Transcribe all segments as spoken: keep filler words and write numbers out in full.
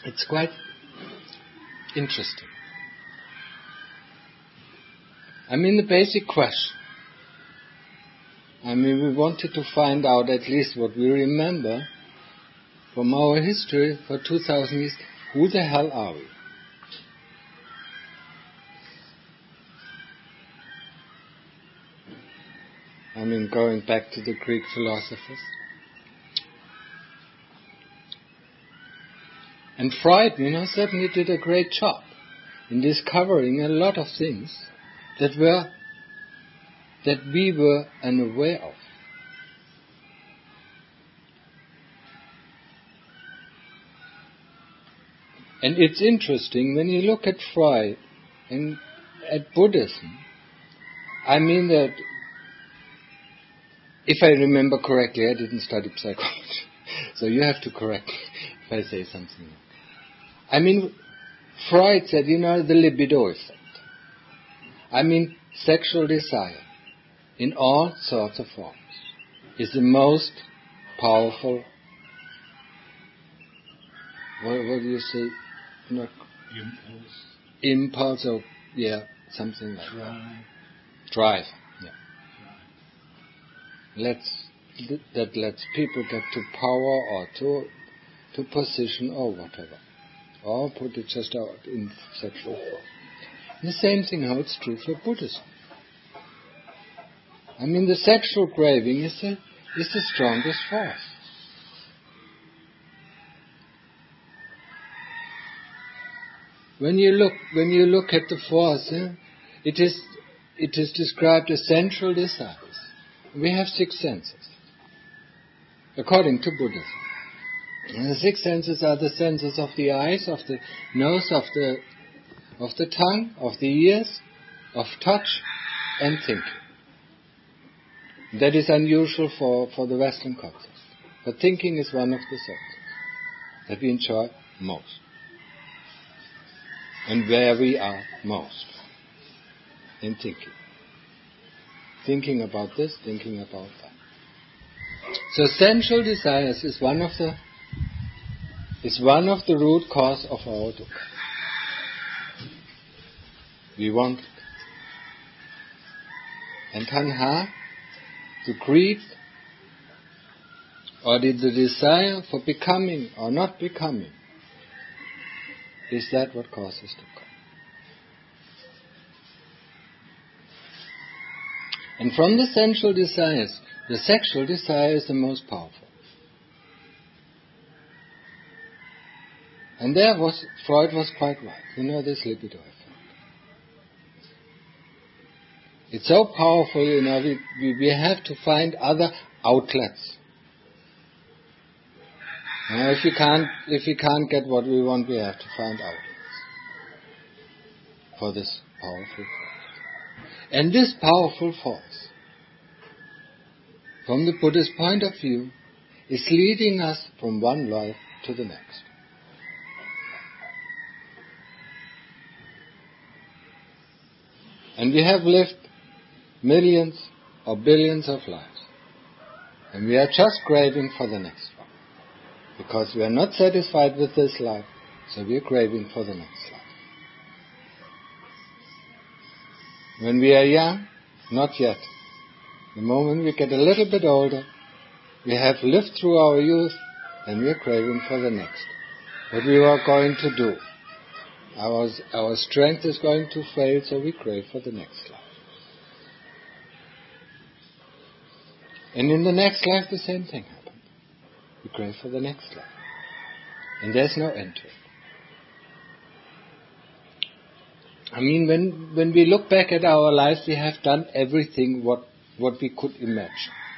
It's quite interesting. I mean, the basic question. I mean, we wanted to find out at least what we remember from our history for two thousand years. Who the hell are we? I mean, going back to the Greek philosophers. And Freud, you know, certainly did a great job in discovering a lot of things that were, that we were unaware of. And it's interesting when you look at Freud and at Buddhism. I mean that, if I remember correctly, I didn't study psychology, so you have to correct me if I say something wrong. I mean, Freud said, you know, the libido effect. I mean, sexual desire in all sorts of forms is the most powerful, what, what do you say? Not impulse. Impulse or, yeah, something like Drive. that. Drive, yeah. Let's, that lets people get to power or to, to position or whatever. Or put it just out in sexual form. The same thing holds true for Buddhism. I mean, the sexual craving is the, is the strongest force. When you look, when you look at the force, eh, it is, it is described as sensual desires. We have six senses, according to Buddhism. And the six senses are the senses of the eyes, of the nose, of the of the tongue, of the ears, of touch, and thinking. That is unusual for, for the Western cultures. But thinking is one of the senses that we enjoy most. And where we are most in thinking. Thinking about this, thinking about that. So sensual desires is one of the is one of the root cause of our dukkha. We want it. And tanha, the greed, or the, the desire for becoming or not becoming, is that what causes dukkha. And from the sensual desires, the sexual desire is the most powerful. And there was, Freud was quite right. You know this libido effect. It's so powerful, you know, we, we, we have to find other outlets. You know, if we can't, if we can't get what we want, we have to find outlets for this powerful force. And this powerful force, from the Buddhist point of view, is leading us from one life to the next. And we have lived millions or billions of lives. And we are just craving for the next one. Because we are not satisfied with this life, so we are craving for the next life. When we are young, not yet. The moment we get a little bit older, we have lived through our youth, and we are craving for the next. What we are going to do. Our, our strength is going to fail, so we crave for the next life. And in the next life, the same thing happens. We crave for the next life. And there's no end to it. I mean, when, when we look back at our lives, we have done everything what, what we could imagine.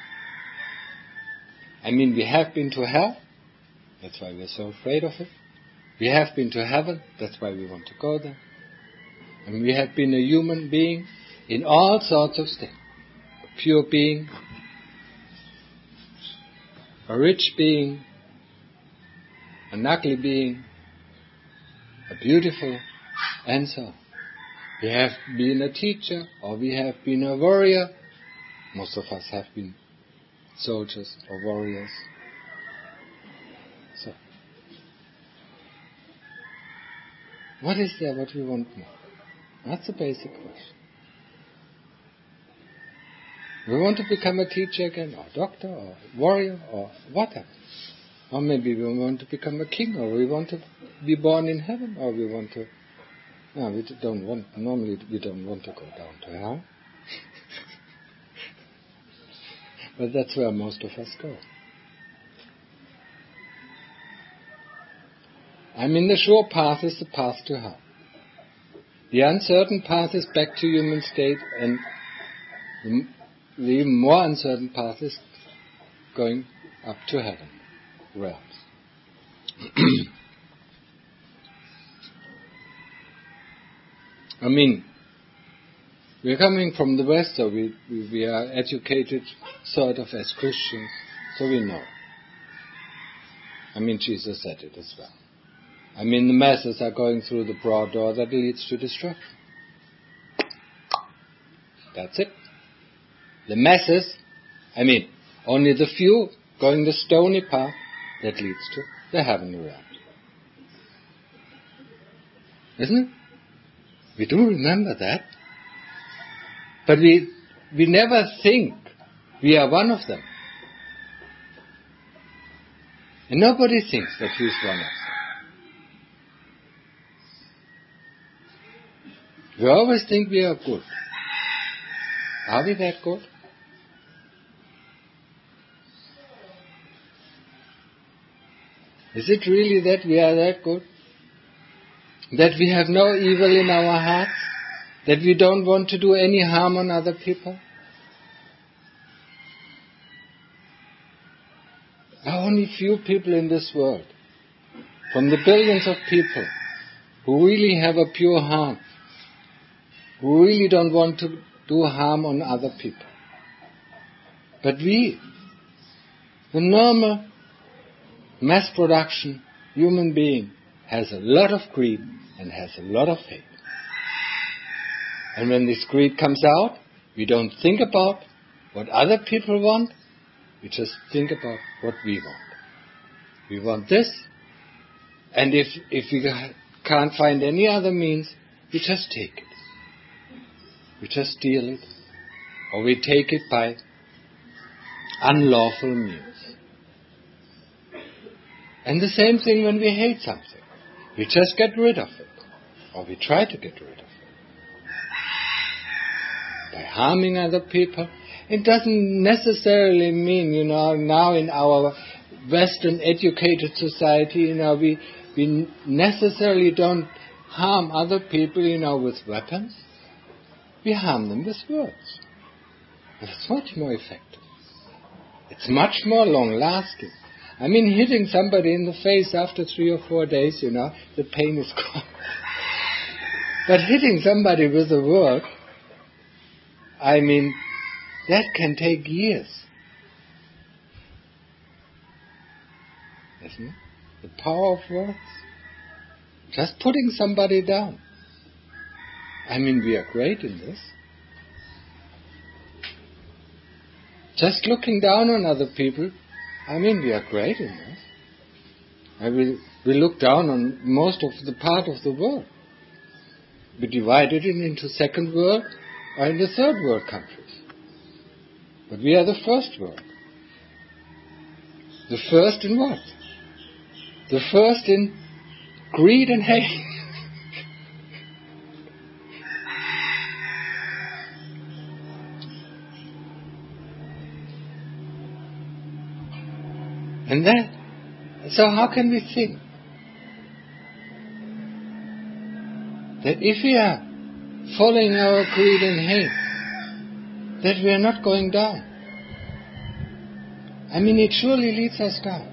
I mean, we have been to hell. That's why we're so afraid of it. We have been to heaven, that's why we want to go there. And we have been a human being in all sorts of states. A pure being, a rich being, an ugly being, a beautiful, and so on. We have been a teacher, or we have been a warrior. Most of us have been soldiers or warriors. So. What is there what we want more? That's the basic question. We want to become a teacher again, or a doctor, or a warrior, or whatever. Or maybe we want to become a king, or we want to be born in heaven, or we want to... No, we don't want... Normally we don't want to go down to hell. But that's where most of us go. I mean, the sure path is the path to hell. The uncertain path is back to human state, and the, the even more uncertain path is going up to heaven realms. I mean, we're coming from the West, so we, we, we are educated sort of as Christians, so we know. I mean, Jesus said it as well. I mean, the masses are going through the broad door that leads to destruction. That's it. The masses, I mean, only the few going the stony path that leads to the heavenly realm. Isn't it? We do remember that. But we we never think we are one of them. And nobody thinks that he is one of them. We always think we are good. Are we that good? Is it really that we are that good? That we have no evil in our hearts? That we don't want to do any harm on other people? There are only few people in this world, from the billions of people, who really have a pure heart, who really don't want to do harm on other people. But we, the normal mass production human being, has a lot of greed and has a lot of hate. And when this greed comes out, we don't think about what other people want, we just think about what we want. We want this, and if if we can't find any other means, we just take it. We just steal it, or we take it by unlawful means. And the same thing when we hate something. We just get rid of it, or we try to get rid of it. By harming other people. It doesn't necessarily mean, you know, now in our Western educated society, you know, we, we necessarily don't harm other people, you know, with weapons. We harm them with words. And it's much more effective. It's much more long-lasting. I mean, hitting somebody in the face after three or four days, you know, the pain is gone. But hitting somebody with a word, I mean, that can take years. Isn't it? The power of words. Just putting somebody down. I mean, we are great in this. Just looking down on other people, I mean, we are great in this. I mean, we look down on most of the part of the world. We divided it into second world or in the third world countries. But we are the first world. The first in what? The first in greed and hate. And that, so how can we think that if we are following our greed and hate, that we are not going down? I mean, it surely leads us down.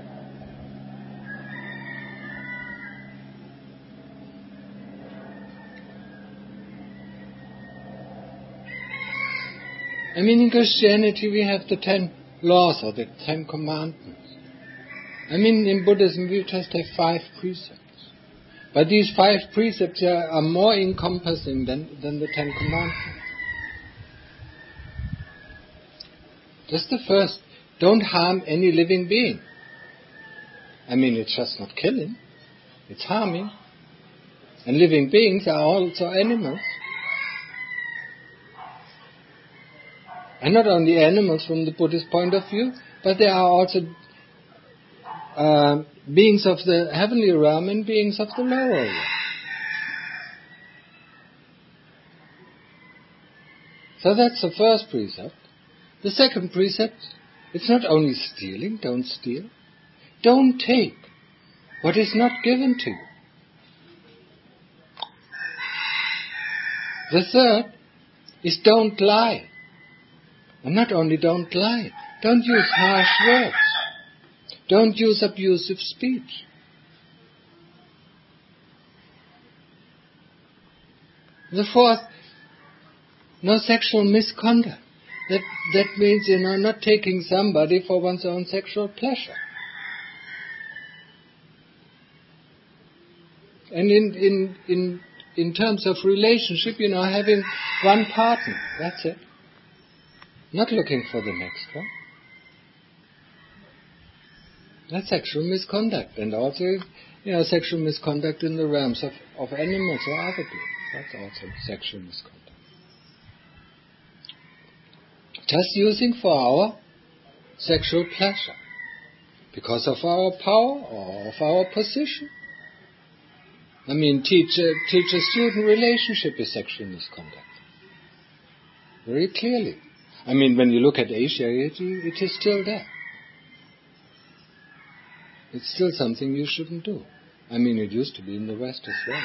I mean, in Christianity we have the ten laws or the ten commandments. I mean, in Buddhism we just have five precepts. But these five precepts are, are more encompassing than, than the Ten Commandments. Just the first, don't harm any living being. I mean, it's just not killing, it's harming. And living beings are also animals. And not only animals from the Buddhist point of view, but they are also uh, beings of the heavenly realm and beings of the lower realm. So that's the first precept. The second precept, it's not only stealing, don't steal. Don't take what is not given to you. The third is don't lie. And not only don't lie, don't use harsh words. Don't use abusive speech. The fourth, no sexual misconduct. That that means, you know, not taking somebody for one's own sexual pleasure. And in in in in terms of relationship, you know, having one partner, that's it. Not looking for the next one. That's sexual misconduct. And also, you know, sexual misconduct in the realms of, of animals or other beings. That's also sexual misconduct. Just using for our sexual pleasure. Because of our power or of our position. I mean, teacher, teacher-student relationship is sexual misconduct. Very clearly. I mean, when you look at Asia, it, it is still there. It's still something you shouldn't do. I mean, it used to be in the West as well.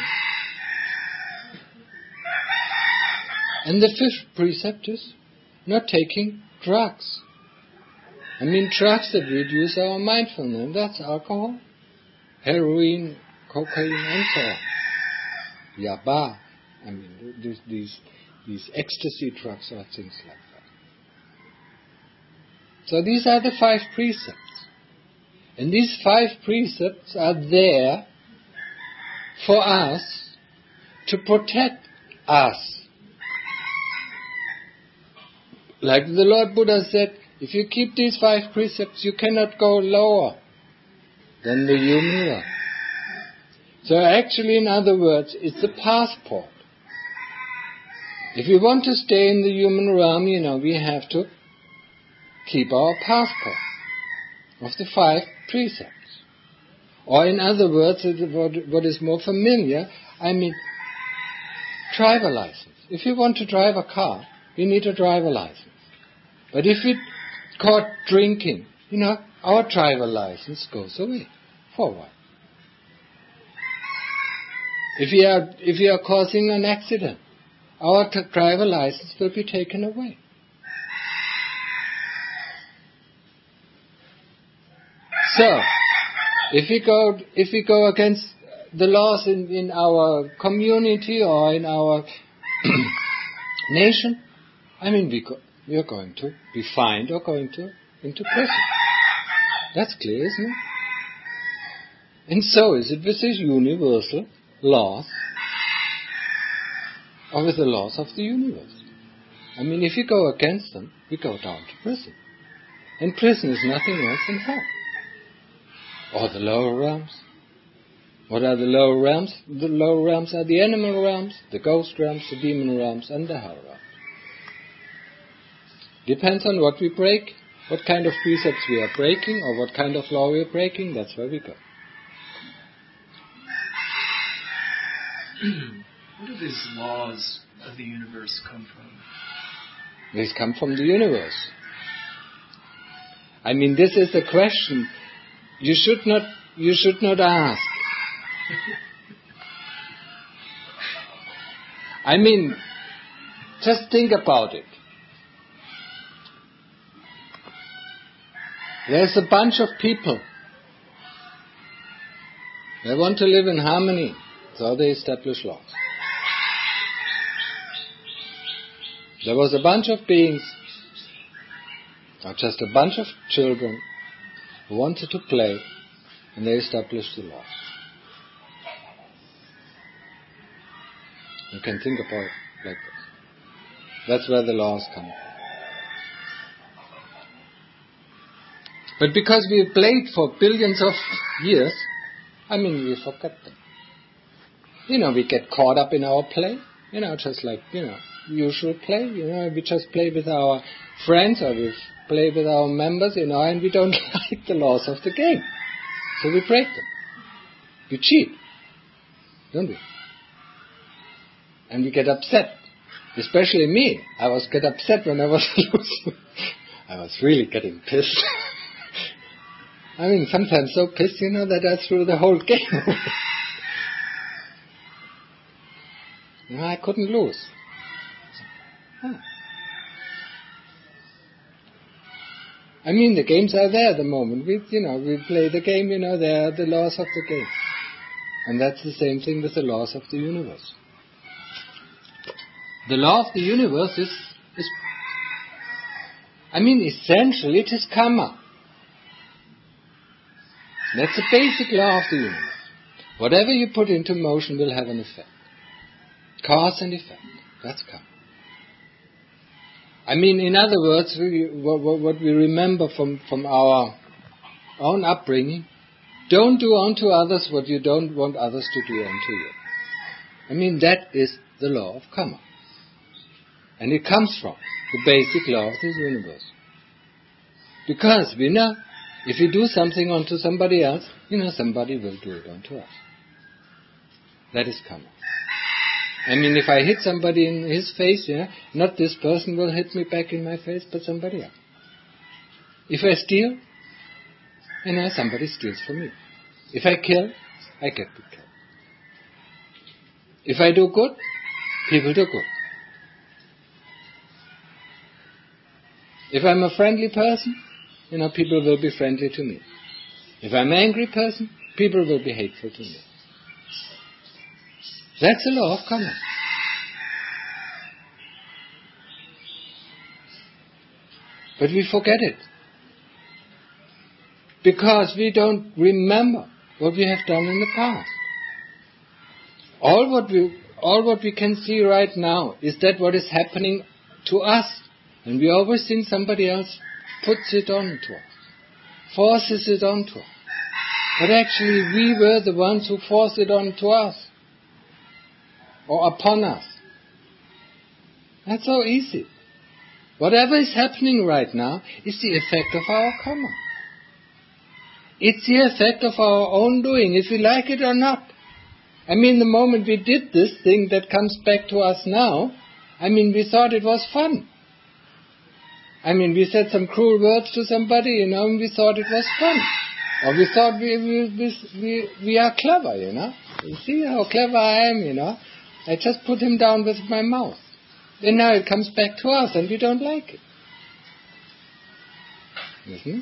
And the fifth precept is not taking drugs. I mean, drugs that reduce our mindfulness. That's alcohol, heroin, cocaine, and so on. Yaba. I mean, these, these, these ecstasy drugs or things like that. So these are the five precepts. And these five precepts are there for us to protect us. Like the Lord Buddha said, if you keep these five precepts, you cannot go lower than the human realm. So actually, in other words, it's a passport. If we want to stay in the human realm, you know, we have to keep our passport of the five precepts. Or in other words, what is more familiar, I mean, driver license. If you want to drive a car, you need a driver license. But if we caught drinking, you know, our driver license goes away for a while. If we are, if we are causing an accident, our t- driver license will be taken away. So, if we go, if we go against the laws in, in our community or in our nation, I mean, we, go, we are going to be fined or going to into prison. That's clear, isn't it? And so is it with these universal laws, or with the laws of the universe. I mean, if you go against them, we go down to prison. And prison is nothing else than hell. Or the lower realms. What are the lower realms? The lower realms are the animal realms, the ghost realms, the demon realms, and the hell realms. Depends on what we break, what kind of precepts we are breaking, or what kind of law we are breaking, that's where we go. Where do these laws of the universe come from? These come from the universe. I mean, this is a question you should not you should not ask. I mean, just think about it. There's a bunch of people. They want to live in harmony, so they establish laws. There was a bunch of beings, or just a bunch of children, who wanted to play, and they established the laws. You can think about it like this. That's where the laws come from. But because we have played for billions of years, I mean, we forget them. You know, we get caught up in our play, you know, just like, you know, usual play, you know, we just play with our friends or we play with our members, you know, and we don't like the laws of the game. So we break them. We cheat, don't we? And we get upset. Especially me. I was get upset when I was losing. I was really getting pissed. I mean, sometimes so pissed, you know, that I threw the whole game away. You know, I couldn't lose. Huh. I mean, the games are there at the moment. We, you know, we play the game, you know, there are the laws of the game. And that's the same thing with the laws of the universe. The law of the universe is, is I mean, essentially it is karma. That's the basic law of the universe. Whatever you put into motion will have an effect. Cause and effect. That's karma. I mean, in other words, we, what, what we remember from, from our own upbringing, don't do unto others what you don't want others to do unto you. I mean, that is the law of karma. And it comes from the basic law of this universe. Because we know, if we do something unto somebody else, you know, somebody will do it unto us. That is karma. I mean, if I hit somebody in his face, you know, not this person will hit me back in my face, but somebody else. If I steal, you know, somebody steals from me. If I kill, I get to kill. If I do good, people do good. If I'm a friendly person, you know, people will be friendly to me. If I'm an angry person, people will be hateful to me. That's the law of karma. But we forget it. Because we don't remember what we have done in the past. All what we, all what we can see right now is that what is happening to us. And we always think somebody else puts it on to us, forces it on to us. But actually we were the ones who forced it on to us, or upon us. That's so easy. Whatever is happening right now is the effect of our karma. It's the effect of our own doing, if we like it or not. I mean, the moment we did this thing that comes back to us now, I mean, we thought it was fun. I mean, we said some cruel words to somebody, you know, and we thought it was fun. Or we thought we, we, we, we are clever, you know. You see how clever I am, you know. I just put him down with my mouth. And now it comes back to us and we don't like it. Mm-hmm.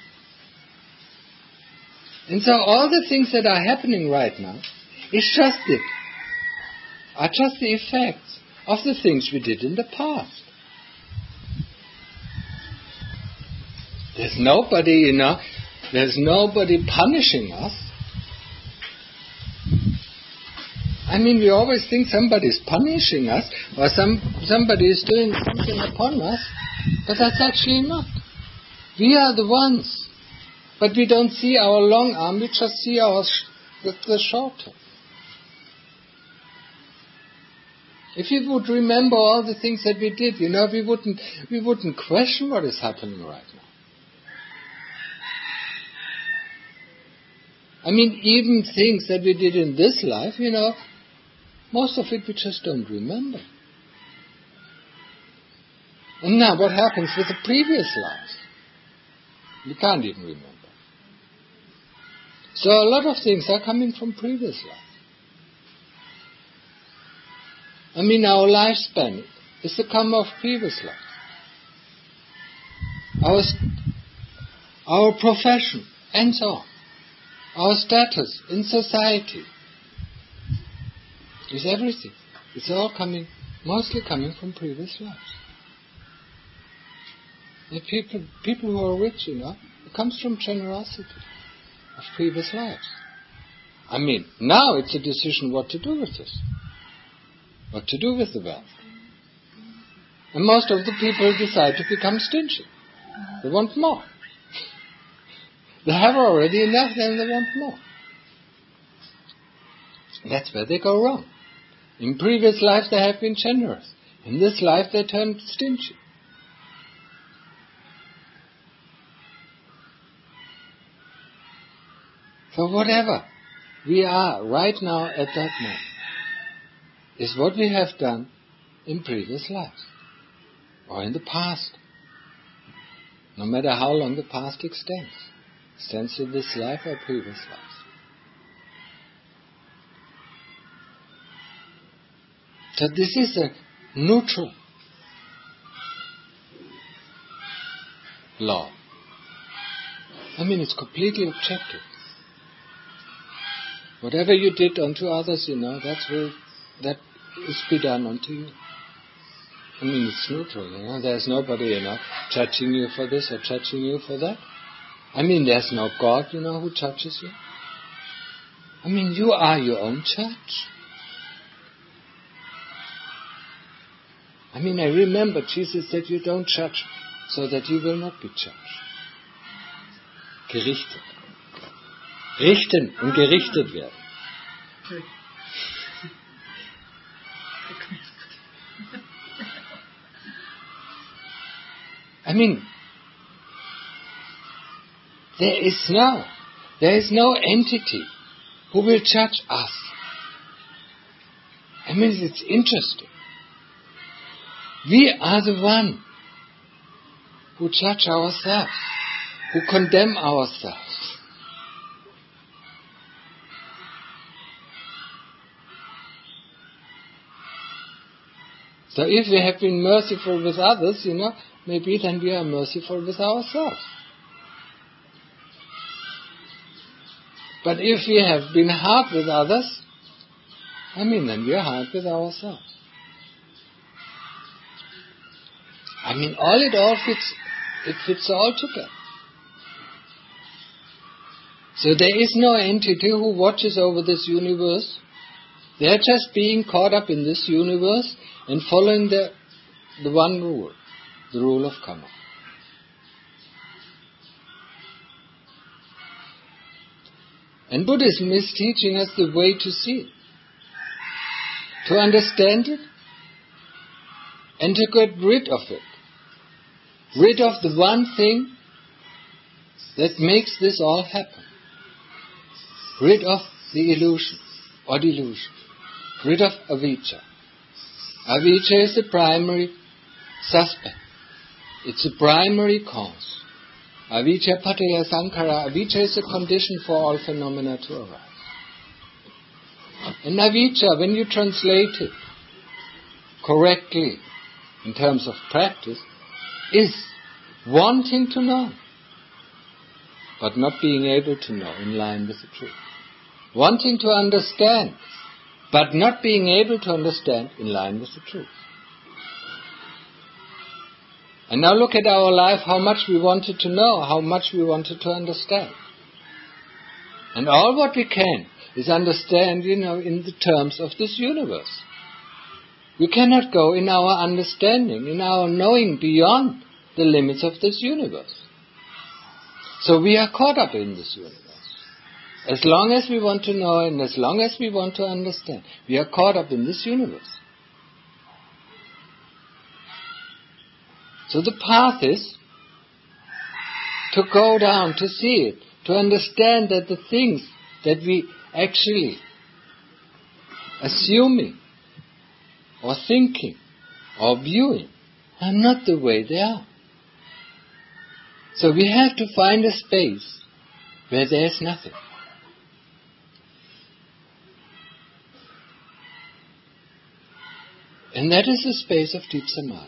And so all the things that are happening right now is just it. Are just the effects of the things we did in the past. There's nobody, you know, there's nobody punishing us. I mean, we always think somebody's punishing us or some somebody is doing something upon us, but that's actually not. We are the ones. But we don't see our long arm, we just see our sh- the, the short term. If we would remember all the things that we did, you know, we wouldn't we wouldn't question what is happening right now. I mean, even things that we did in this life, you know, most of it we just don't remember. And now what happens with the previous lives? We can't even remember. So a lot of things are coming from previous life. I mean, our lifespan is the karma of previous life. Our, our profession, and so on. Our status in society is everything. It's all coming, mostly coming from previous lives. The people, people who are rich, you know, it comes from generosity of previous lives. I mean, now it's a decision what to do with this. What to do with the wealth. And most of the people decide to become stingy. They want more. They have already enough, then they want more. That's where they go wrong. In previous lives they have been generous. In this life they turn stingy. So whatever we are right now at that moment is what we have done in previous lives or in the past. No matter how long the past extends. Extends to this life or previous lives. So this is a neutral law. I mean, it's completely objective. Whatever you did unto others, you know, that's will that is be done unto you. I mean, it's neutral, you know. There's nobody, you know, judging you for this or judging you for that. I mean, there's no God, you know, who judges you. I mean, you are your own judge. I mean, I remember Jesus said, you don't judge so that you will not be judged. Gerichtet. Richten und gerichtet werden. I mean, there is no, there is no entity who will judge us. I mean, it's interesting. We are the one who judge ourselves, who condemn ourselves. So if we have been merciful with others, you know, maybe then we are merciful with ourselves. But if we have been hard with others, I mean, then we are hard with ourselves. I mean, all it all fits, it fits all together. So there is no entity who watches over this universe. They are just being caught up in this universe and following the the one rule, the rule of karma. And Buddhism is teaching us the way to see it, to understand it, and to get rid of it. Rid of the one thing that makes this all happen. Rid of the illusion or delusion. Rid of avijja. Avijja is the primary suspect. It's the primary cause. Avijja pataya sankhara. Avijja is a condition for all phenomena to arise. And avijja, when you translate it correctly in terms of practice, is wanting to know, but not being able to know in line with the truth. Wanting to understand, but not being able to understand in line with the truth. And now look at our life, how much we wanted to know, how much we wanted to understand. And all what we can is understand, you know, in the terms of this universe. We cannot go in our understanding, in our knowing beyond the limits of this universe. So we are caught up in this universe. As long as we want to know and as long as we want to understand, we are caught up in this universe. So the path is to go down, to see it, to understand that the things that we actually assuming or thinking or viewing are not the way they are. So we have to find a space where there is nothing. And that is the space of deep samadhi.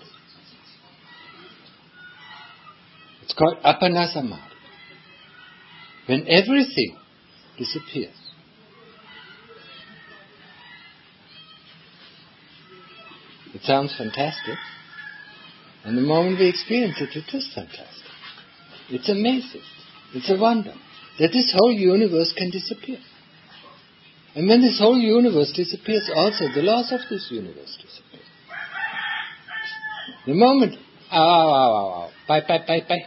It's called appana samadhi. When everything disappears. It sounds fantastic. And the moment we experience it, it is fantastic. It's amazing. It's a wonder that this whole universe can disappear. And when this whole universe disappears, also the laws of this universe disappear. The moment, ow, ow, ow, ow, ow, bye, bye, bye, bye.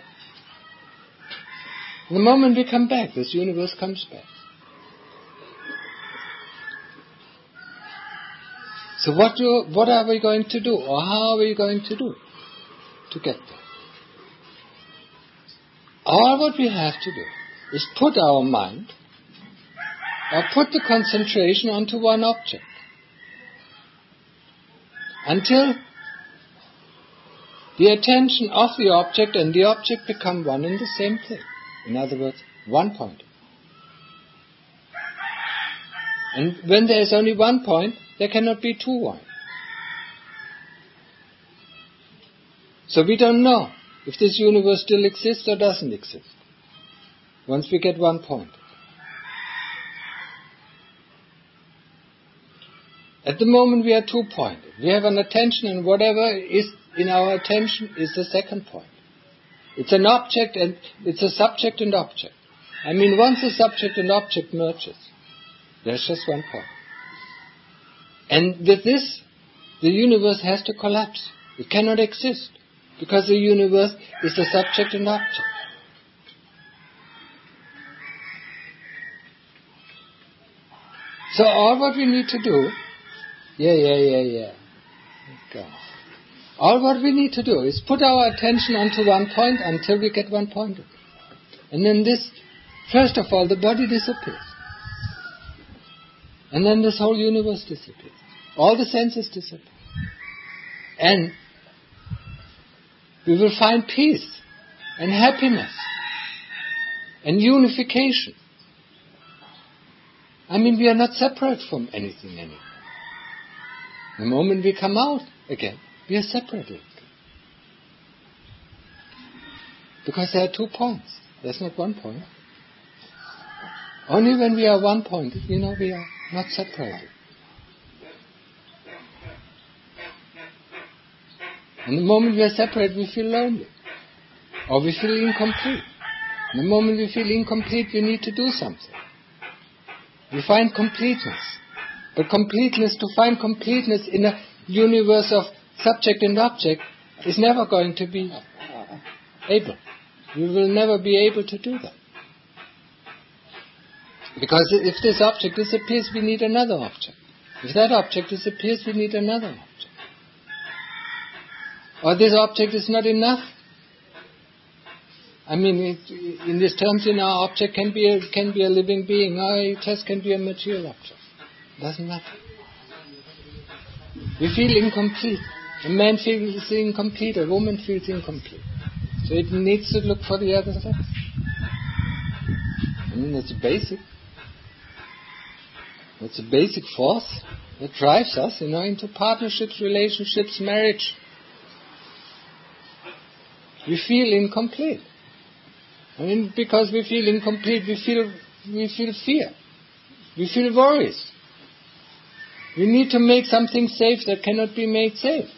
The moment we come back, this universe comes back. So what do, what are we going to do, or how are we going to do to get there? All what we have to do is put our mind, or put the concentration onto one object, until the attention of the object and the object become one and the same thing. In other words, one point. And when there is only one point, there cannot be two one. So we don't know if this universe still exists or doesn't exist once we get one point. At the moment we are two-pointed. We have an attention, and whatever is in our attention is the second point. It's an object and it's a subject and object. I mean, once the subject and object merges, there's just one point. And with this, the universe has to collapse. It cannot exist, because the universe is the subject and object. So all what we need to do, yeah, yeah, yeah, yeah. Okay. All what we need to do is put our attention onto one point until we get one point. And then this, first of all, the body disappears. And then this whole universe disappears. All the senses disappear. And we will find peace and happiness and unification. I mean, we are not separate from anything anymore. The moment we come out again, we are separated. Because there are two points. There's not one point. Only when we are one point, you know, we are not separated. And the moment we are separate, we feel lonely. Or we feel incomplete. And the moment we feel incomplete, we need to do something. We find completeness. But completeness, to find completeness in a universe of subject and object, is never going to be able. We will never be able to do that. Because if this object disappears, we need another object. If that object disappears, we need another object. Or this object is not enough. I mean, it, in these terms, you know, object can be a, can be a living being, or it just can be a material object. Doesn't matter. We feel incomplete. A man feels incomplete, a woman feels incomplete. So it needs to look for the other sex. I mean, it's basic. It's a basic force that drives us, you know, into partnerships, relationships, marriage. We feel incomplete. I mean, because we feel incomplete, we feel we feel fear. We feel worries. We need to make something safe that cannot be made safe.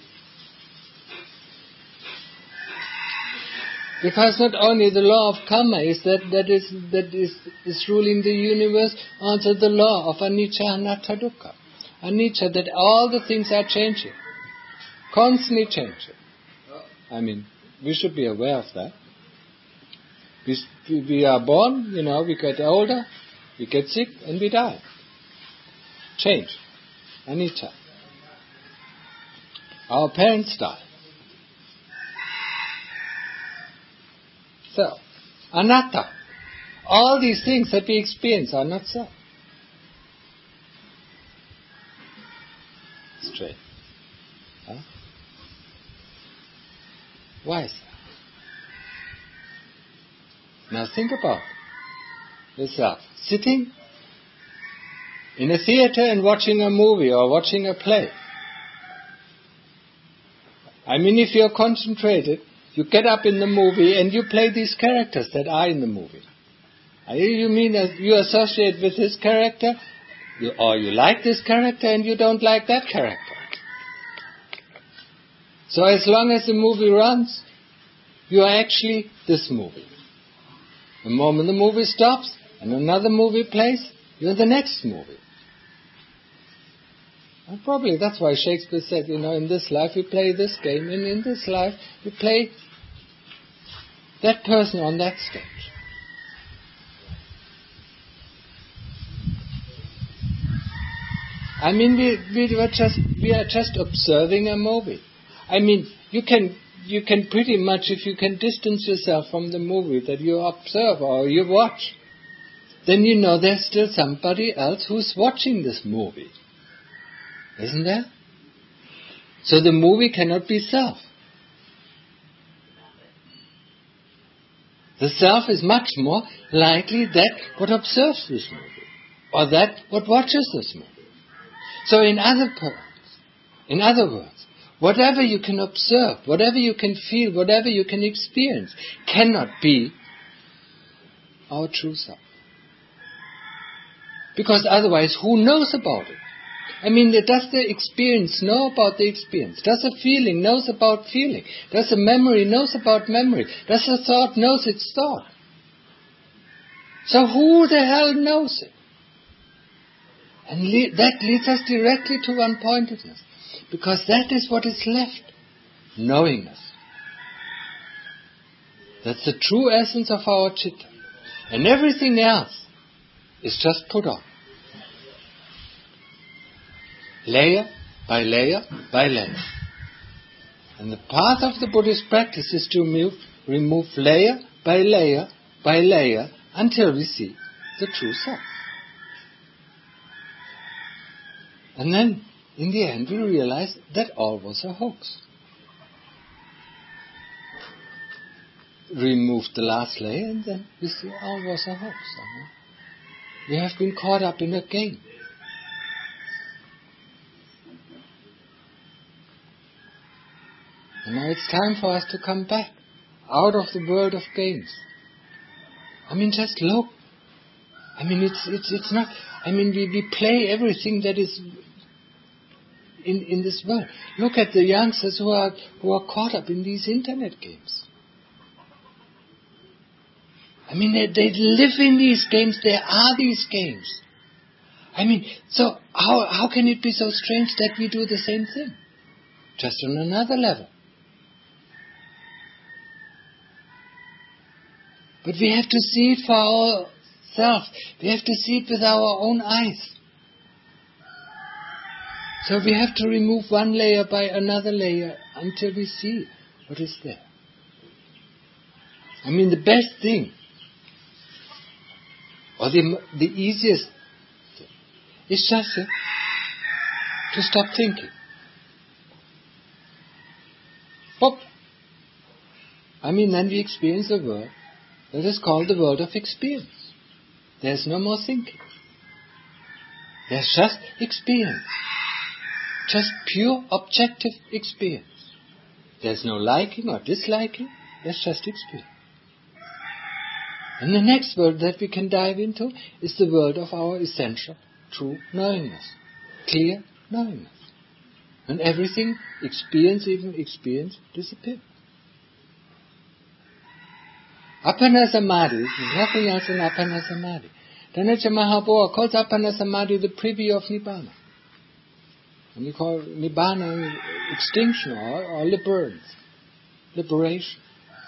Because not only the law of karma is that that is that is, is ruling the universe, also the law of anicca, anatta, dukkha. Anicca, that all the things are changing, constantly changing. I mean, we should be aware of that. We, we are born, you know, we get older, we get sick, and we die. Change. Anicca. Our parents die. So, anatta. All these things that we experience are not so. Straight. Huh? Why is that? Now think about yourself. Sitting in a theater and watching a movie or watching a play. I mean, if you're concentrated, you get up in the movie and you play these characters that are in the movie. You mean that you associate with this character, you, or you like this character and you don't like that character. So as long as the movie runs, you are actually this movie. The moment the movie stops and another movie plays, you're the next movie. And probably that's why Shakespeare said, you know, in this life we play this game, and in this life we play that person on that stage. I mean, we we were just we are just observing a movie. I mean, you can you can pretty much, if you can distance yourself from the movie that you observe or you watch, then you know there's still somebody else who's watching this movie, isn't there? So the movie cannot be self. The self is much more likely that what observes this movie, or that what watches this movie. So in other words, in other words, whatever you can observe, whatever you can feel, whatever you can experience, cannot be our true self. Because otherwise, who knows about it? I mean, does the experience know about the experience? Does the feeling knows about feeling? Does the memory knows about memory? Does the thought knows its thought? So who the hell knows it? And le- that leads us directly to one-pointedness. Because that is what is left. Knowingness. That's the true essence of our citta. And everything else is just put on. Layer by layer by layer. And the path of the Buddhist practice is to move, remove layer by layer by layer until we see the true self. And then, in the end, we realize that all was a hoax. Remove the last layer and then we see all was a hoax. We have been caught up in a game. And now it's time for us to come back out of the world of games. I mean, just look. I mean, it's it's it's not. I mean, we, we play everything that is in in this world. Look at the youngsters who are who are caught up in these internet games. I mean, they they live in these games. There are these games. I mean, so how how can it be so strange that we do the same thing, just on another level? But we have to see it for ourselves. We have to see it with our own eyes. So we have to remove one layer by another layer until we see what is there. I mean, the best thing, or the the easiest thing, is just uh, to stop thinking. Pop. I mean, then we experience a world that is called the world of experience. There's no more thinking. There's just experience. Just pure objective experience. There's no liking or disliking. There's just experience. And the next world that we can dive into is the world of our essential true knowingness. Clear knowingness. And everything, experience, even experience, disappears. Appana Samadhi is nothing else than Appana Samadhi. Dhanacca Mahaprabhu calls Appana Samadhi the preview of Nibbana. And we call Nibbana extinction or, or liberation. liberation.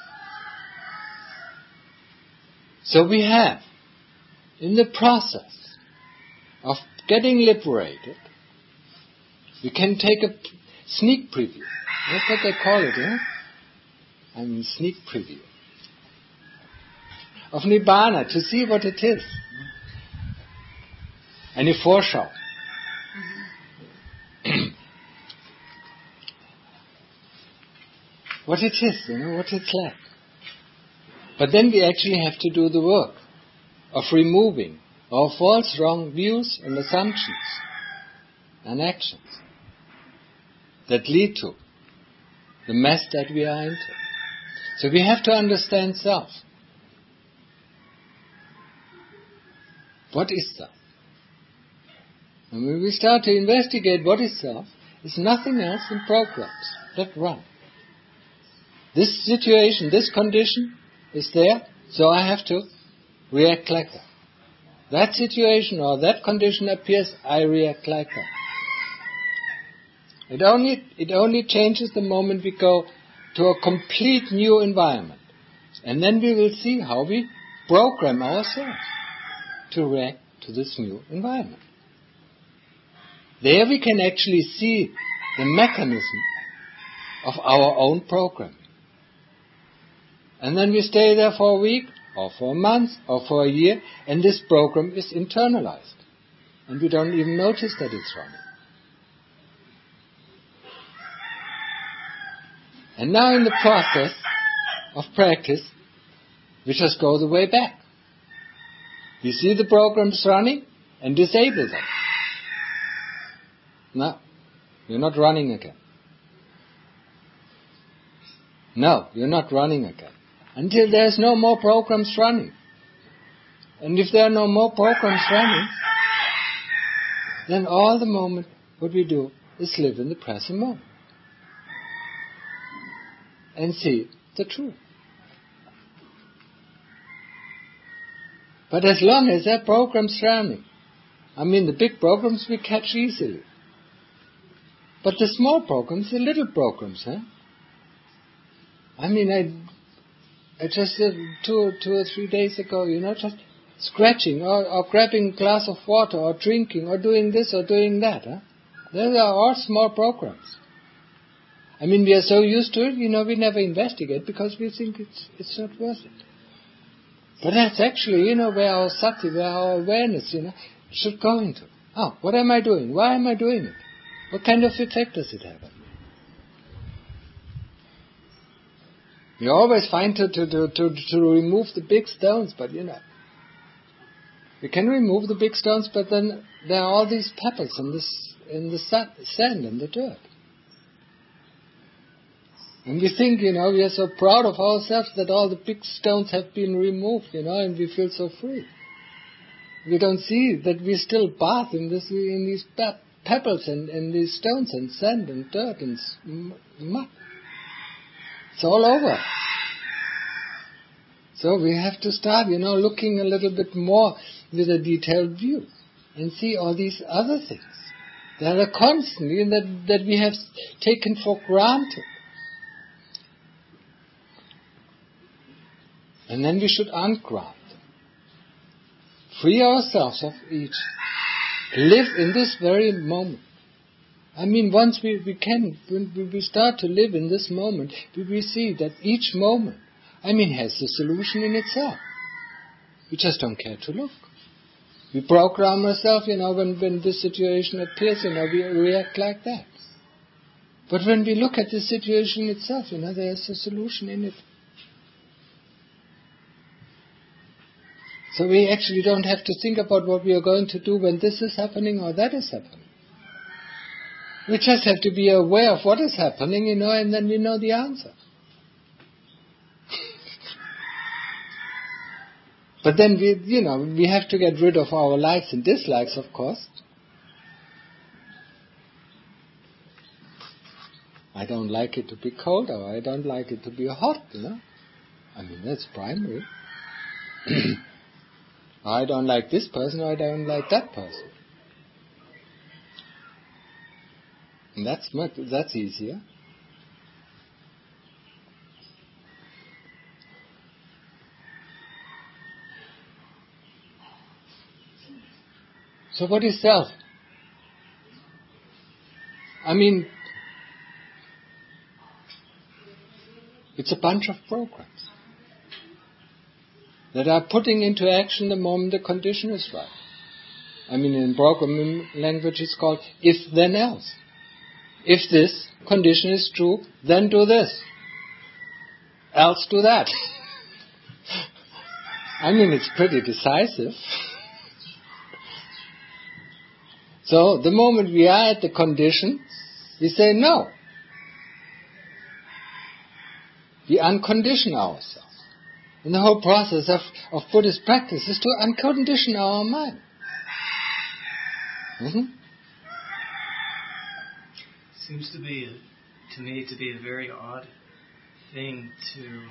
So we have, in the process of getting liberated, we can take a sneak preview. That's what they call it, eh? I mean, sneak preview of Nibbana, to see what it is. Eine Vorschau. What it is, you know, what it's like. But then we actually have to do the work of removing our false, wrong views and assumptions and actions that lead to the mess that we are into. So we have to understand self. What is self? And when we start to investigate what is self, it's nothing else than programs that run. This situation, this condition is there, so I have to react like that. That situation or that condition appears, I react like that. It only, it only changes the moment we go to a complete new environment. And then we will see how we program ourselves to react to this new environment. There we can actually see the mechanism of our own programming. And then we stay there for a week, or for a month, or for a year, and this program is internalized. And we don't even notice that it's running. And now in the process of practice, we just go the way back. We see the programs running and disable them. No, you're not running again. No, you're not running again. Until there's no more programs running. And if there are no more programs running, then all the moment what we do is live in the present moment. And see the truth. But as long as there are programs running, I mean the big programs we catch easily. But the small programs, the little programs, huh? I mean, I, I just did two, two or three days ago, you know, just scratching or, or grabbing a glass of water or drinking or doing this or doing that. Huh? Those are all small programs. I mean, we are so used to it, you know, we never investigate because we think it's it's not worth it. But that's actually, you know, where our sati, where our awareness, you know, should go into. Oh, what am I doing? Why am I doing it? What kind of effect does it have on me? We always find to, to, to, to, to remove the big stones, but you know, we can remove the big stones, but then there are all these pebbles in, this, in the sand and the dirt. And we think, you know, we are so proud of ourselves that all the big stones have been removed, you know, and we feel so free. We don't see that we still bath in this, in these pe- pebbles and, and these stones and sand and dirt and mud. It's all over. So we have to start, you know, looking a little bit more with a detailed view and see all these other things that are constantly and that, that we have taken for granted. And then we should ungrant them. Free ourselves of each. Live in this very moment. I mean, once we, we can, when we start to live in this moment, we will see that each moment, I mean, has the solution in itself. We just don't care to look. We program ourselves, you know, when, when this situation appears, you know, we react like that. But when we look at the situation itself, you know, there's a solution in it. So we actually don't have to think about what we are going to do when this is happening or that is happening. We just have to be aware of what is happening, you know, and then we know the answer. But then we, you know, we have to get rid of our likes and dislikes, of course. I don't like it to be cold, or I don't like it to be hot, you know. I mean, that's primary. I don't like this person, or I don't like that person. And that's much, that's easier. So what is self? I mean, it's a bunch of programs that are putting into action the moment the condition is right. I mean, in programming language it's called if then else. If this condition is true, then do this. Else do that. I mean, it's pretty decisive. So, the moment we are at the condition, we say no. We uncondition ourselves. And the whole process of, of Buddhist practice is to uncondition our mind. Mm-hmm. Seems to be, a, to me, to be a very odd thing to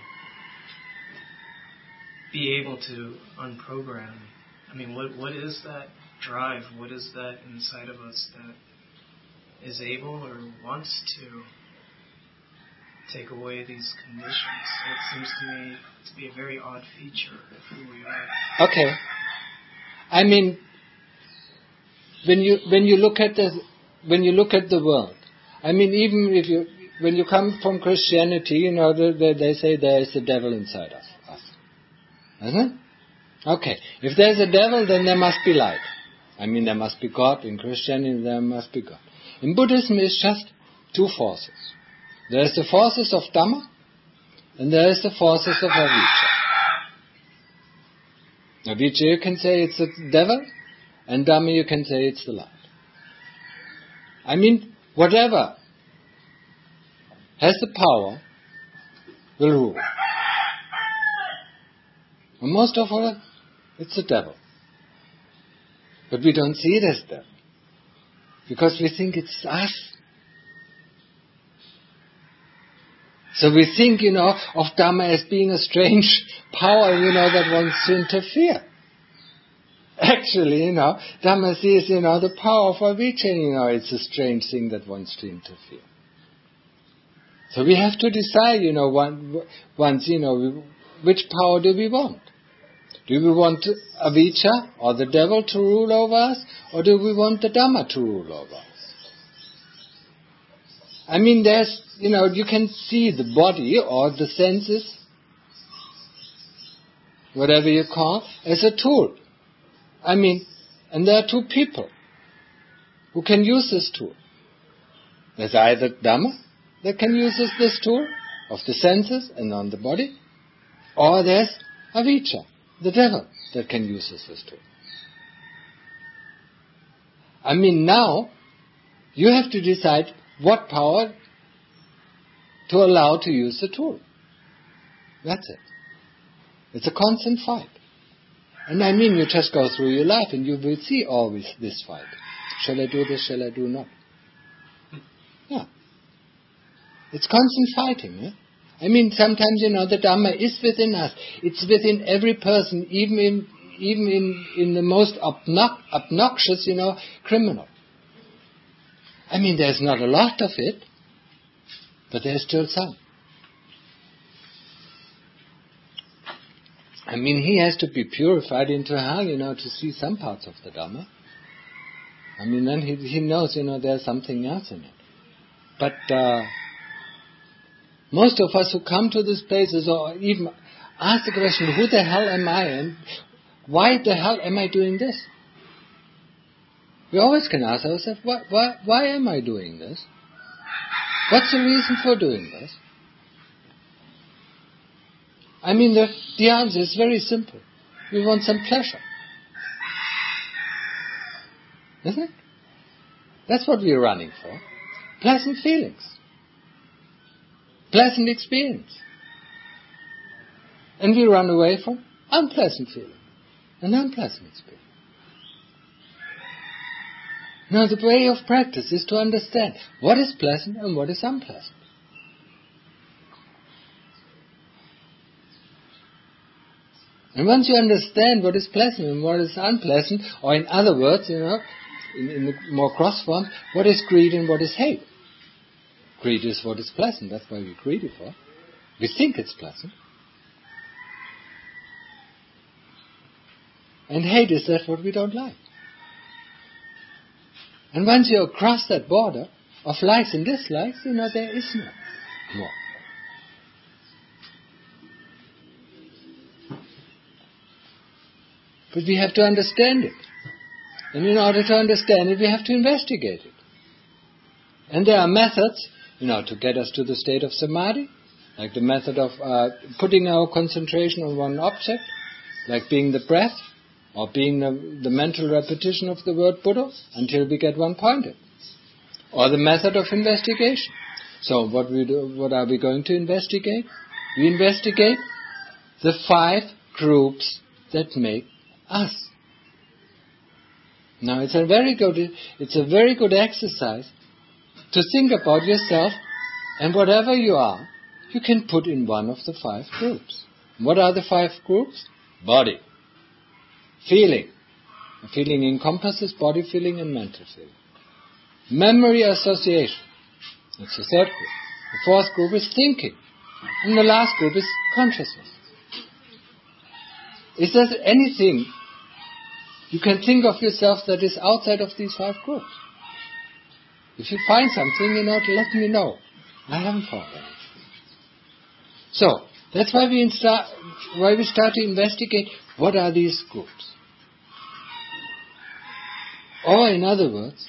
be able to unprogram. I mean, what what is that drive? What is that inside of us that is able or wants to take away these conditions? So it seems to me to be a very odd feature of who we are. Okay. I mean, when you when you look at the when you look at the world, I mean, even if you, when you come from Christianity, you know, they, they say there is a devil inside us. us. Isn't it? Okay. If there's a devil, then there must be light. I mean, there must be God. In Christianity, there must be God. In Buddhism, it's just two forces. There is the forces of Dhamma, and there is the forces of Avijja. Avijja, you can say it's the devil, and Dhamma, you can say it's the light. I mean, whatever has the power will rule. And most of all, it's the devil. But we don't see it as devil, because we think it's us. So we think, you know, of Dhamma as being a strange power, you know, that wants to interfere. Actually, you know, Dhamma sees, you know, the power of Avijja, you know, it's a strange thing that wants to interfere. So we have to decide, you know, one, once, you know, which power do we want? Do we want Avijja or the devil to rule over us, or do we want the Dhamma to rule over us? I mean, there's, you know, you can see the body or the senses, whatever you call, as a tool. I mean, and there are two people who can use this tool. There's either Dhamma that can use this tool of the senses and on the body, or there's Avijja, the devil, that can use this tool. I mean, now you have to decide what power to allow to use the tool. That's it. It's a constant fight. And I mean, you just go through your life and you will see always this fight. Shall I do this? Shall I do not? Yeah. It's constant fighting. Yeah? I mean, sometimes, you know, the Dhamma is within us. It's within every person, even in even in, in the most obnox- obnoxious, you know, criminal. I mean, there's not a lot of it, but there's still some. I mean, he has to be purified into hell, you know, to see some parts of the Dhamma. I mean, then he, he knows, you know, there's something else in it. But uh, most of us who come to these places or even ask the question, who the hell am I and why the hell am I doing this? We always can ask ourselves, why, why, why am I doing this? What's the reason for doing this? I mean, the, the answer is very simple. We want some pleasure. Isn't it? That's what we're running for. Pleasant feelings. Pleasant experience. And we run away from unpleasant feelings and unpleasant experience. Now, the way of practice is to understand what is pleasant and what is unpleasant. And once you understand what is pleasant and what is unpleasant, or in other words, you know, in, in the more cross form, what is greed and what is hate? Greed is what is pleasant. That's why we're greedy for. We think it's pleasant. And hate is that what we don't like. And once you cross that border of likes and dislikes, you know, there is no more. But we have to understand it. And in order to understand it, we have to investigate it. And there are methods, you know, to get us to the state of samadhi, like the method of uh, putting our concentration on one object, like being the breath, or being the, the mental repetition of the word Buddha until we get one pointed. Or the method of investigation. So what we do, what are we going to investigate? We investigate the five groups that make us. Now it's a very good it's a very good exercise to think about yourself, and whatever you are, you can put in one of the five groups. What are the five groups? Body. Feeling. Feeling encompasses body feeling and mental feeling. Memory association. That's the third group. The fourth group is thinking. And the last group is consciousness. Is there anything you can think of yourself that is outside of these five groups? If you find something, you know, let me know. I haven't found anything. So, that's why we, insta- why we start to investigate what are these groups. Or, in other words,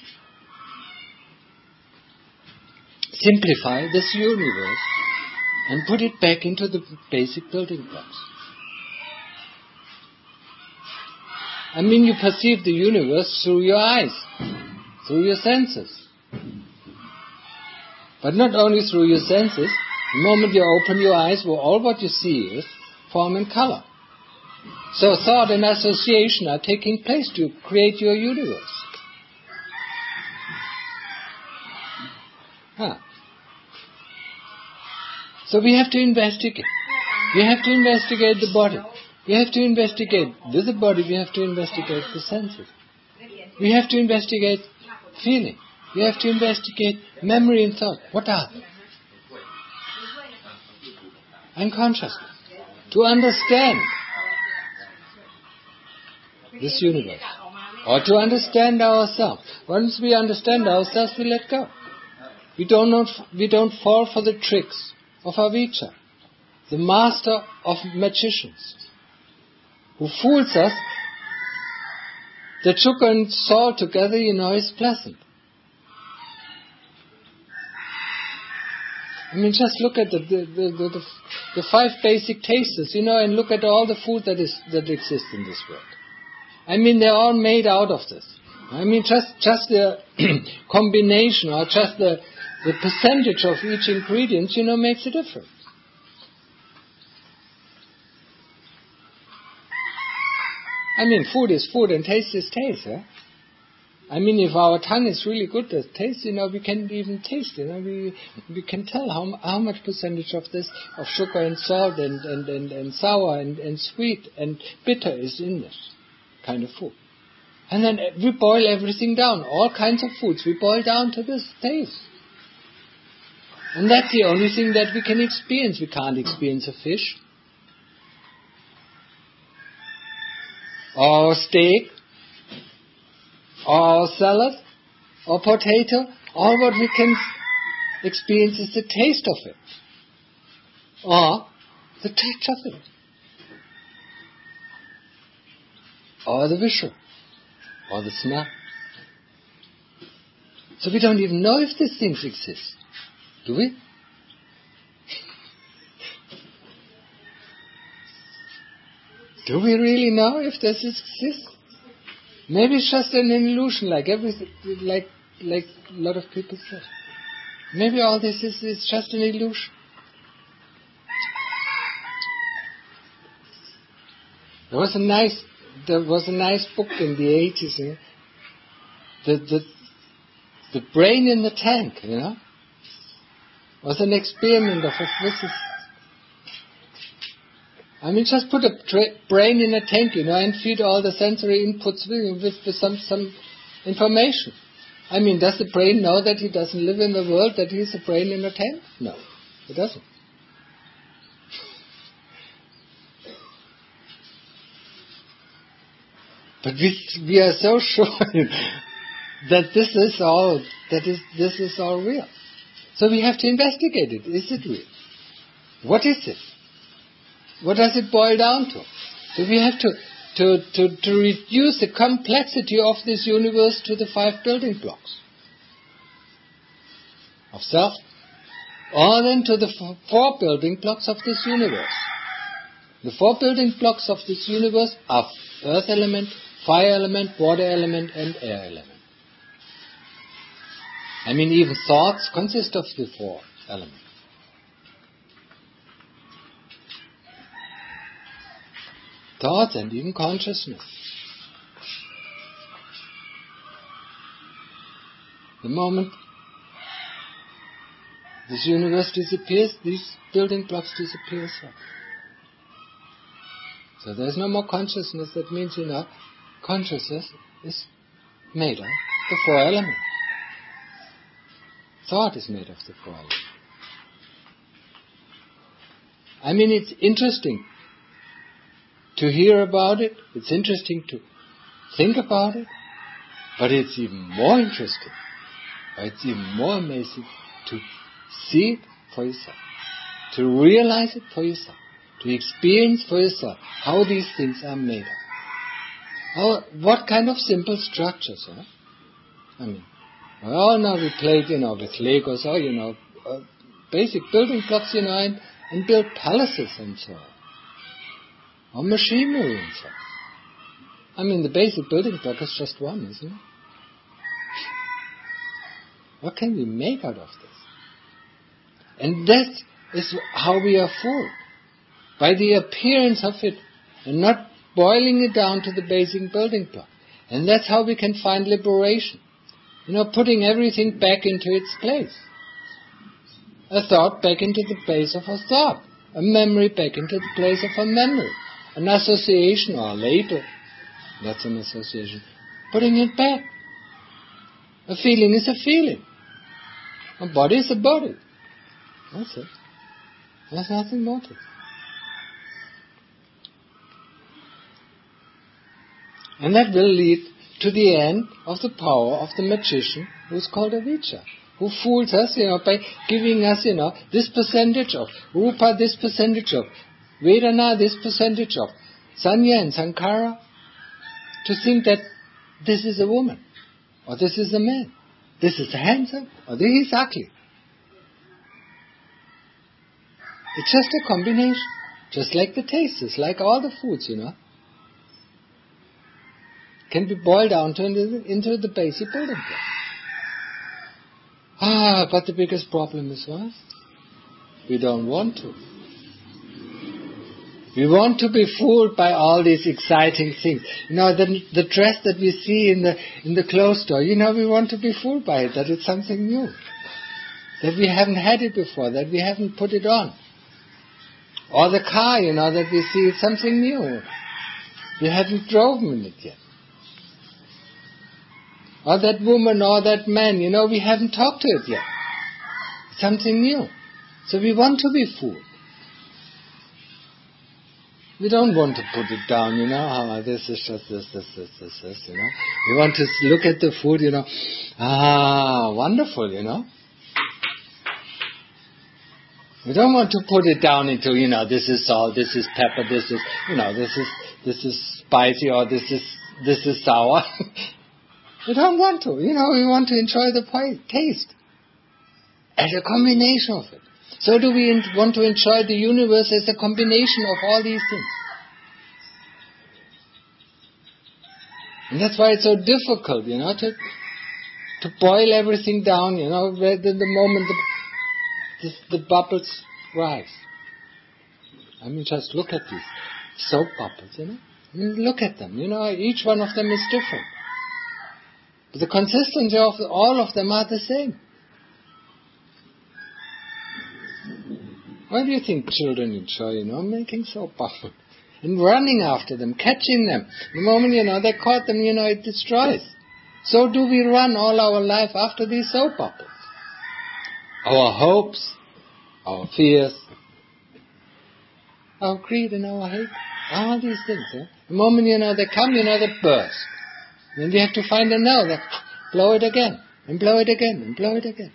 simplify this universe and put it back into the basic building blocks. I mean, you perceive the universe through your eyes, through your senses. But not only through your senses. The moment you open your eyes, well, all what you see is form and color. So thought and association are taking place to create your universe. Huh. So we have to investigate. We have to investigate the body. We have to investigate with the body. We have to investigate the senses. We have to investigate feeling. We have to investigate memory and thought. What are they? And consciousness. To understand this universe. Or to understand ourselves. Once we understand ourselves, we let go. We don't, not, we don't fall for the tricks of Avijja, the master of magicians, who fools us that sugar and salt together, you know, is pleasant. I mean, just look at the the, the, the, the five basic tastes, you know, and look at all the food that is that exists in this world. I mean, they're all made out of this. I mean, just just the combination or just the the percentage of each ingredient, you know, makes a difference. I mean, food is food and taste is taste, eh? I mean, if our tongue is really good at taste, you know, we can even taste, you know, we we can tell how how much percentage of this, of sugar and salt and, and, and, and sour and, and sweet and bitter is in this kind of food. And then we boil everything down, all kinds of foods, we boil down to this taste. And that's the only thing that we can experience. We can't experience a fish, or steak, or salad, or potato. All what we can experience is the taste of it, or the touch of it, or the visual, or the smell. So we don't even know if these things exist. Do we? Do we really know if this exists? Maybe it's just an illusion, like everything, like like a lot of people say. Maybe all this is, is just an illusion. There was a nice, there was a nice book in the eighties, you know? the the the brain in the tank, you know. Was an experiment of a physicist. I mean, just put a tra- brain in a tank, you know, and feed all the sensory inputs with, with, with some, some information. I mean, does the brain know that he doesn't live in the world, that he's a brain in a tank? No, it doesn't. But we, we are so sure that this is all, that is, this is all real. So we have to investigate it. Is it real? What is it? What does it boil down to? So we have to, to, to, to reduce the complexity of this universe to the five building blocks of self, or then to the f- four building blocks of this universe. The four building blocks of this universe are earth element, fire element, water element, and air element. I mean, even thoughts consist of the four elements. Thoughts and even consciousness. The moment this universe disappears, these building blocks disappear as well. So there's no more consciousness. That means, you know, consciousness is made of the four elements. Thought is made of the four elements. I mean, it's interesting to hear about it. It's interesting to think about it. But it's even more interesting Or it's even more amazing to see it for yourself, to realize it for yourself, to experience for yourself how these things are made of. How, what kind of simple structures, huh? I mean, well, now we played, you know, with Legos, or, you know, uh, basic building blocks, you know, and, and build palaces and so on. Or machinery and so on. I mean, the basic building block is just one, isn't it? What can we make out of this? And that is how we are fooled. By the appearance of it, and not boiling it down to the basic building block. And that's how we can find liberation. You know, putting everything back into its place. A thought back into the place of a thought. A memory back into the place of a memory. An association or a label. That's an association. Putting it back. A feeling is a feeling. A body is a body. That's it. There's nothing more to it. And that will lead to the end of the power of the magician who is called avijja, who fools us, you know, by giving us, you know, this percentage of rupa, this percentage of vedana, this percentage of sanya and sankhara, to think that this is a woman, or this is a man, this is handsome, or this is ugly. It's just a combination, just like the tastes, like all the foods, you know. Can be boiled down to into, into the basic building block. Ah, but the biggest problem is what? We don't want to. We want to be fooled by all these exciting things. You know, the, the dress that we see in the in the clothes store, you know, we want to be fooled by it, that it's something new. That we haven't had it before, that we haven't put it on. Or the car, you know, that we see it's something new. We haven't driven in it yet. Or that woman or that man, you know, we haven't talked to it yet. It's something new. So we want to be fooled. We don't want to put it down, you know, oh, this is just this, this, this, this, this, you know. We want to look at the food, you know, ah, wonderful, you know. We don't want to put it down into, you know, this is salt, this is pepper, this is, you know, this is, this is spicy, or this is, this is sour. We don't want to, you know, we want to enjoy the taste as a combination of it. So do we want to enjoy the universe as a combination of all these things. And that's why it's so difficult, you know, to to boil everything down, you know, where the, the moment the, the, the bubbles rise. I mean, just look at these soap bubbles, you know. I mean, look at them, you know, each one of them is different. But the consistency of all of them are the same. Why do you think children enjoy, you know, making soap bubbles? And running after them, catching them. The moment, you know, they caught them, you know, it destroys. So do we run all our life after these soap bubbles. Our hopes, our fears, our greed and our hate, all these things. Eh? The moment, you know, they come, you know, they burst. Then we have to find another, blow it again, and blow it again, and blow it again.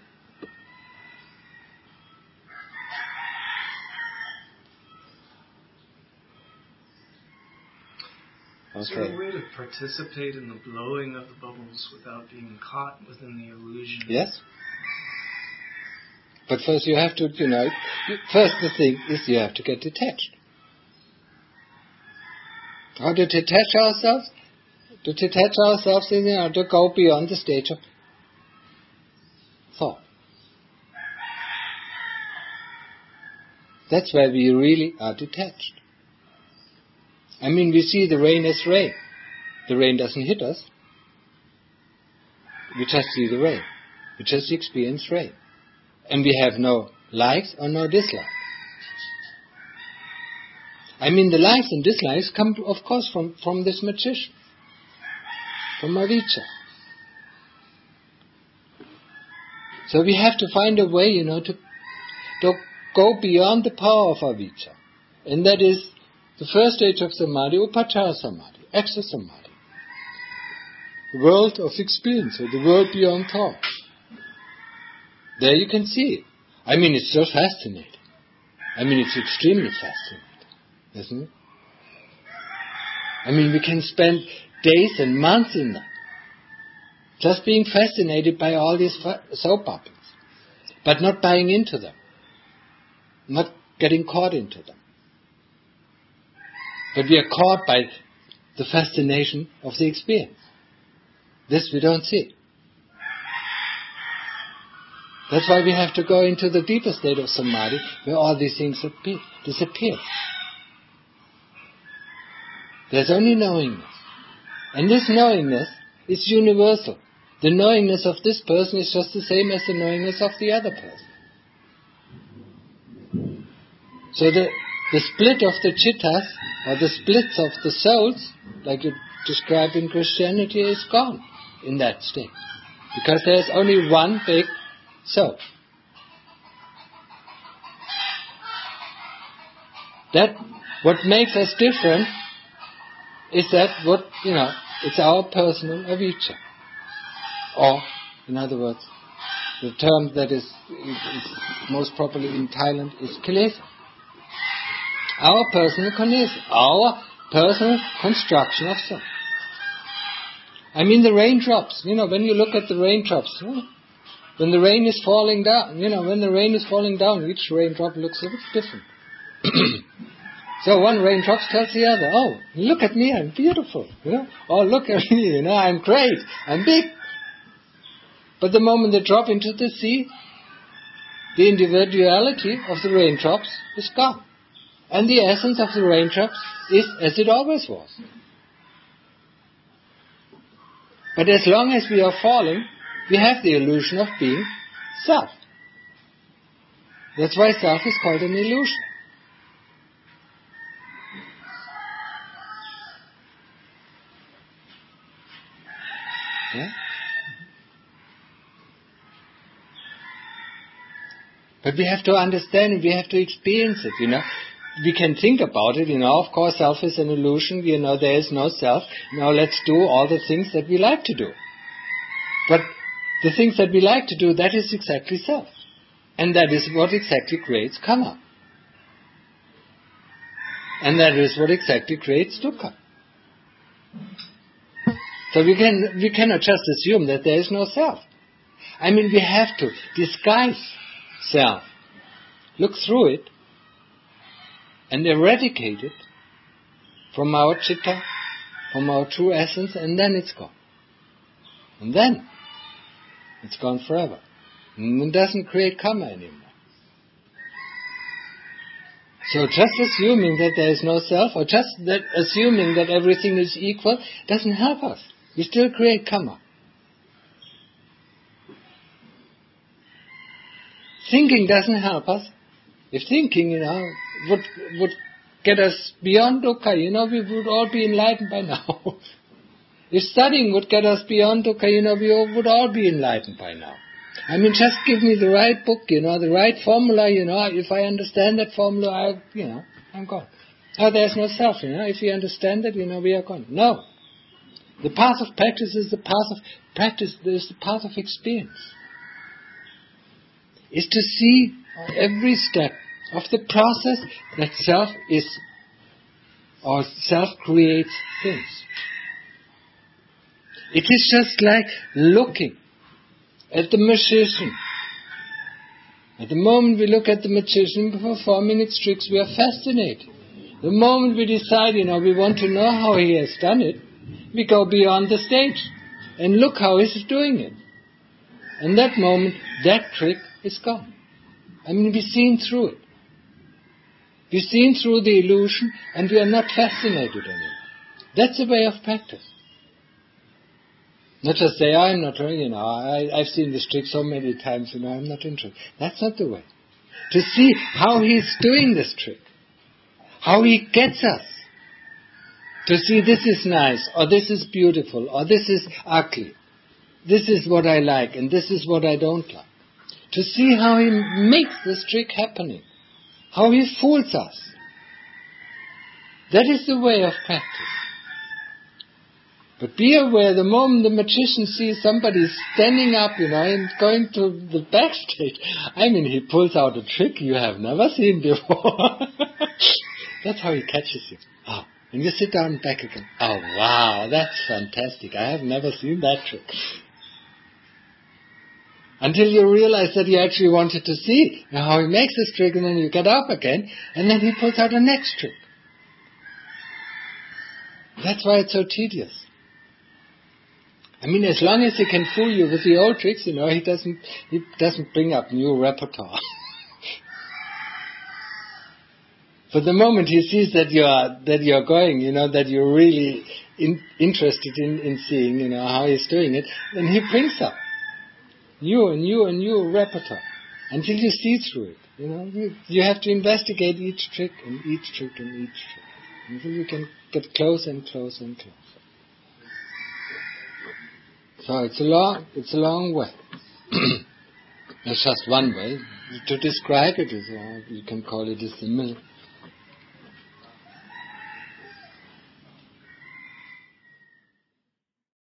Okay. Is there a way to participate in the blowing of the bubbles without being caught within the illusion? Yes. But first you have to, you know, first the thing is you have to get detached. How to detach ourselves? To detach ourselves is, you know, to go beyond the stage of thought. That's where we really are detached. I mean, we see the rain as rain. The rain doesn't hit us. We just see the rain. We just experience rain. And we have no likes or no dislikes. I mean, the likes and dislikes come, of course, from, from this magician. From avijja. So we have to find a way, you know, to, to go beyond the power of avijja. And that is the first stage of samadhi, upachara samadhi, extra samadhi. The world of experience, or the world beyond thought. There you can see it. I mean, it's so fascinating. I mean, it's extremely fascinating, isn't it? I mean, we can spend days and months in that, just being fascinated by all these soap operas, but not buying into them, not getting caught into them. But we are caught by the fascination of the experience. This we don't see. That's why we have to go into the deeper state of samadhi, where all these things appear, disappear. There's only knowingness. And this knowingness is universal. The knowingness of this person is just the same as the knowingness of the other person. So the, the split of the chittas, or the splits of the souls, like you describe in Christianity, is gone in that state. Because there's only one big soul. That, what makes us different is that what, you know, it's our personal avijja. Or, in other words, the term that is, is most properly in Thailand is kilesa. Our personal kilesa, our personal construction of self. I mean the raindrops, you know, when you look at the raindrops, you know, when the rain is falling down, you know, when the rain is falling down, each raindrop looks a bit different. So one raindrop tells the other, oh, look at me, I'm beautiful, you know. Oh, look at me, you know, I'm great, I'm big. But the moment they drop into the sea, the individuality of the raindrops is gone. And the essence of the raindrops is as it always was. But as long as we are falling, we have the illusion of being self. That's why self is called an illusion. Yeah? But we have to understand it, we have to experience it, you know. We can think about it, you know, of course self is an illusion, you know, there is no self. Now let's do all the things that we like to do. But the things that we like to do, that is exactly self. And that is what exactly creates karma. And that is what exactly creates dukkha. So we can we cannot just assume that there is no self. I mean, we have to disguise self, look through it, and eradicate it from our citta, from our true essence, and then it's gone. And then it's gone forever. And it doesn't create karma anymore. So just assuming that there is no self, or just that assuming that everything is equal, doesn't help us. We still create karma. Thinking doesn't help us. If thinking, you know, would would get us beyond dukkha, you know, we would all be enlightened by now. If studying would get us beyond dukkha, you know, we all would all be enlightened by now. I mean, just give me the right book, you know, the right formula, you know. If I understand that formula, I, you know, I'm gone. Oh, there's no self, you know. If we understand that, you know, we are gone. No. The path of practice is the path of practice. Is the path of experience. Is to see every step of the process that self is, or self creates things. It is just like looking at the magician. At the moment we look at the magician performing its tricks, we are fascinated. The moment we decide, you know, we want to know how he has done it, we go beyond the stage and look how he's doing it. And that moment, that trick is gone. I mean, we've seen through it. We've seen through the illusion and we are not fascinated anymore. That's the way of practice. Not just say, I'm not, you know, I, I've seen this trick so many times, you know, I'm not interested. That's not the way. To see how he's doing this trick. How he gets us. To see this is nice, or this is beautiful, or this is ugly. This is what I like, and this is what I don't like. To see how he makes this trick happening. How he fools us. That is the way of practice. But be aware, the moment the magician sees somebody standing up, you know, and going to the backstage, I mean, he pulls out a trick you have never seen before. That's how he catches you. Oh, and you sit down back again. Oh, wow, that's fantastic. I have never seen that trick. Until you realize that you actually wanted to see how he makes this trick, and then you get up again, and then he pulls out the next trick. That's why it's so tedious. I mean, as long as he can fool you with the old tricks, you know, he doesn't he doesn't bring up new repertoire. But the moment he sees that you are that you're going, you know, that you're really in, interested in, in seeing, you know, how he's doing it, then he brings up new and new and new repertoire until you see through it. You know, you, you have to investigate each trick and each trick and each trick until you can get closer and closer and closer. So it's a long, it's a long way. There's just one way to describe it. Is, uh, you can call it a simile.